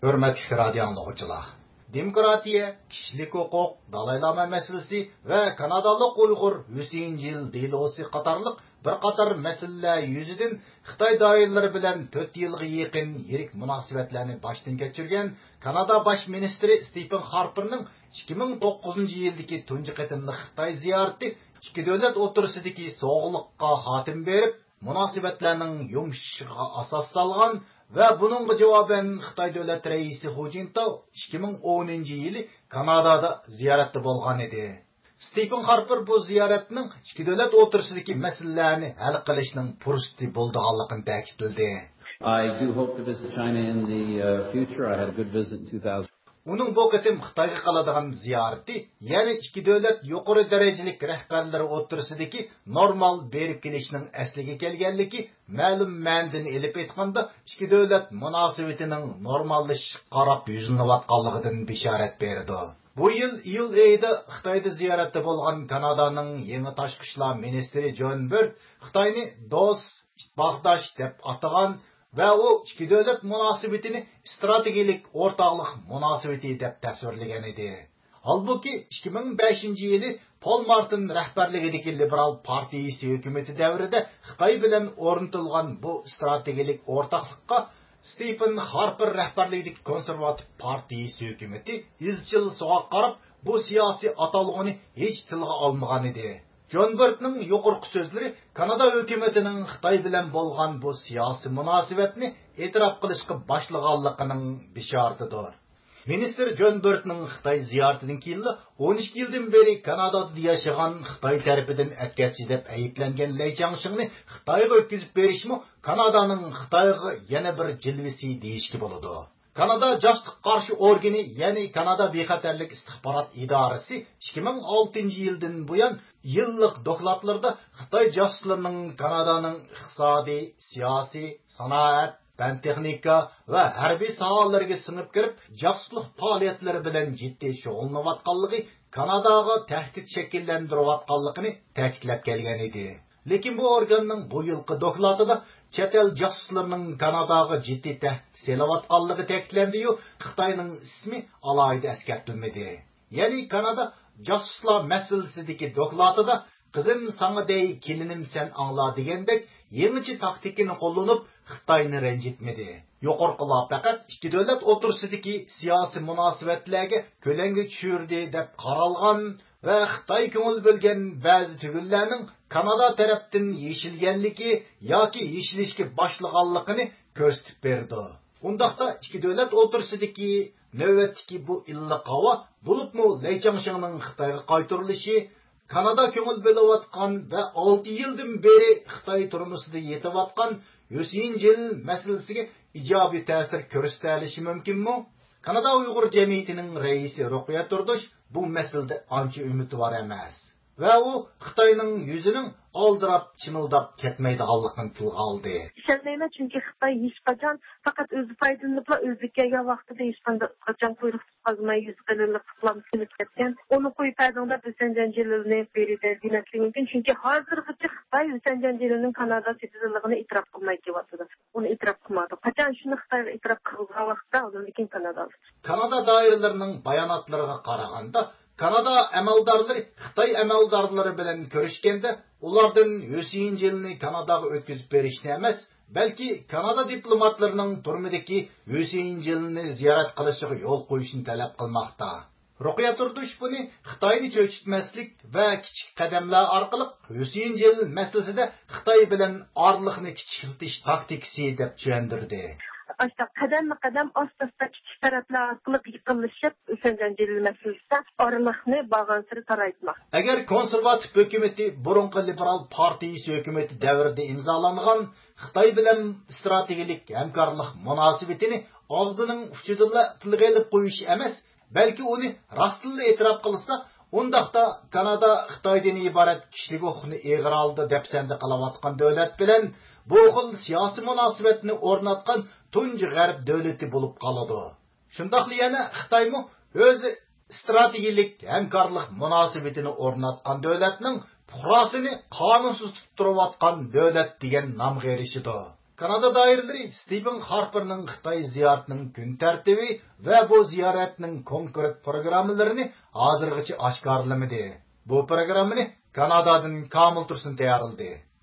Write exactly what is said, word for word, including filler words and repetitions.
Hürmetli radyo anlıqçılar. Demokratiya, kişilik hukuk, Dalai Lama meselesi ve Kanadalık Uyghur Hüseyin Delosi qatarlıq bir qatar meseleler yüzüdün Xitay dairleri bilen dört yılga yakın yirik münasebetlerini baştan geçirgen Kanada Baş Ministri Stephen Harper'ның ikki ming to'qqizinchi yildagi tunji qatimli Xitay ziyarati ikki davlat o'rtasidagi soğuqlıqqa xatim berib, münasebetlerinin yumshishiga asos salgan ve bununla cevaben Xitay Devlet Reisi Hu Jintao ikki ming o'ninchi yili Kanadada ziyaretli bolgan edi. Stephen Harper bu ziyaretinin ikki davlat o'rtasidagi meselelerni hal qilishning fursati bo'lganligini ta'kidladi. I do hope to visit China in the uh, future. I had a good visit in two thousand. Uning bu qatim Xitoyga qiladigan ziyarati, ya'ni ikki davlat yuqori darajalik rahbarlari o'rtasidagi normal berib kelishning asliga kelganligi ma'lum ma'nodan elib aytganda ikki davlat munosabatining normallashish qarab yuzlanayotganligidan bishorat berdi. Bu yil iyul oyida Xitoyda ziyoratda bo'lgan Kanadaning yangi tashqi ishlar ministri John Bird Xitoyni do'st, ittifoqdosh deb atagan ve o ikki davlat munosabatini strategik o'rtoqlik munosabati deb tasvirlagan edi. Halbuki ikki ming beshinchi yili Paul Martin rahbarligidagi Liberal partiyasi hukumati davrida Xitoy bilan o'rnatilgan bu strategik o'rtoqlikqa Stephen Harper rahbarligidagi konservativ partiyasi hukumati izchil so'g'aq qarab bu siyosiy atalg'ini hech tilga olmagan edi. John Bird'ның yuqorqi so'zlari Kanada hukumatining Xitoy bilan bo'lgan bu siyosiy munosabatni e'tirof qilishga boshlaganligining bishoratidir. Minister John Bird'ның Xitoy ziyaratidan keyin o'n ikki yildan beri Kanadada yashagan Xitoy tarafidan atkatchi deb ayiblangan Lei Changshingni Xitoyga o'tkazib berishmi Kanadaning Xitoyga yana bir jilvisi deyishga bo'ladi. Kanada Jastik qarshi organi, ya'ni Kanada bexatarlik istixborot idorasi ikki ming oltinchi yildan buyon yillik dokladlarda Xitoy jasuslarining Kanadaning iqtisodiy, siyosiy, sanoat, fan texnika va harbiy sohalarga singib kirib, jasuslik faoliyatlari bilan jiddiy shug'ullanayotganligi Kanadaga tahdid shakllantirayotganligini ta'kidlab kelgan edi. Lekin bu organning bu yilgi dokladida chet el jasuslarining Kanadaga jiddiy tahdid selayotganligi ta'kidlandi-yu, Xitoyning ismi alohida eskartilmadi. Ya'ni Kanada jasuslar masalasidagi dokladida qizim sana dey kelinim sen angla degandek yangicha taktikini qo'llanib Xitoyni ranjitmadi. Yuqorqilar faqat ikki davlat o'rtasidagi siyosiy munosabatlarga ko'langi tushirdi deb qaralgan ve Xitoy ko'ngil bo'lgan ba'zi tugunlarning Kanada tarafdan yeshilganligi yoki yeshilishga boshlaganligini ko'rsatib berdi. Undaqda ikki davlat o'rtasidagi navbatdagi bu illiq havo bo'libmi Lei Changshingning Xitoyga qaytarilishi, Kanada ko'ngil bo'layotgan ve olti yildan beri Xitoy turmusida yetayotgan Hüseyin masalasiga ijobiy ta'sir ko'rsatishi mumkinmi? Kanada Uyg'ur jamiyatining raisi Ruqiya Turdush bu masalada ancha umidvor emas. Ve o Xitoyning yuzining aldirab chimildab ketmaydiganligini tilga oldi. Ishonmayman, chunki Xitoy hech qachon faqat o'zi foydalanibla o'zi kelgan vaqtida hech qachon quyruq tutqazmay yuz qilinib qilib kelib ketgan. Uni qo'yib pardonda Hüseyin Janjalini berdi demakli mumkin, chunki hozirgacha Xitoy Hüseyin Janjalining Kanada citizenligini e'tirof qilmay kelyapti. Uni e'tirof qilmadi. Qachon shuni Xitoy e'tirof qilgan vaqtda lekin Kanada. Kanada doiralarining bayonotlariga qaraganda Kanada amaldorlari Xitoy amaldorlari bilan ko'rishganda ulardan Hüseyin Jelni Kanadaga o'tkazib berishni emas, balki Kanada diplomatlarining turmidagi Hüseyin Jelni ziyorat qilishiga yo'l qo'yishni talab qilmoqda. Ruqiya Turdush buni Xitoyni cho'chitmaslik va kichik qadamlar orqali Hüseyin Jel masalasida Xitoy bilan orliqni kichikitish taktikasi deb tushuntirdi. Aslında qadam qadam asta-asta kichik taraflar orqali yıqilishib, Hüseyin Jel masalasida orliqni bag'ansiri taraytmoq. Agar konservativ hukumati burunqi liberal partiyasi hukumati davrida imzolangan Xitoy bilan strategik hamkorlik munosabatini og'zining uchidan tilga olib qo'yish emas, balki uni rostli e'tirof qilsa, undaqda Kanada Xitoydan iborat kishilik huquqni eg'ir oldi deb sandi qilayotgan davlat bilan bu xil siyosiy munosabatni o'rnatgan tunji g'arb davlati bo'lib qoladi. Shundaqli yana Xitoymi o'zi strategik hamkorlik munosabatini o'rnatgan davlatning fuqarosini qonunsuz tutib turayotgan davlat degan nomga erishdi. Kanada dairələri Stephen Harper'ның Xitay ziyaretinin gün tərtibi və bu ziyaretinin konkret programmalarını hazırgacha aşkarlamadı. Bu programmani Kanadadan Kamil Tursun tayarladı.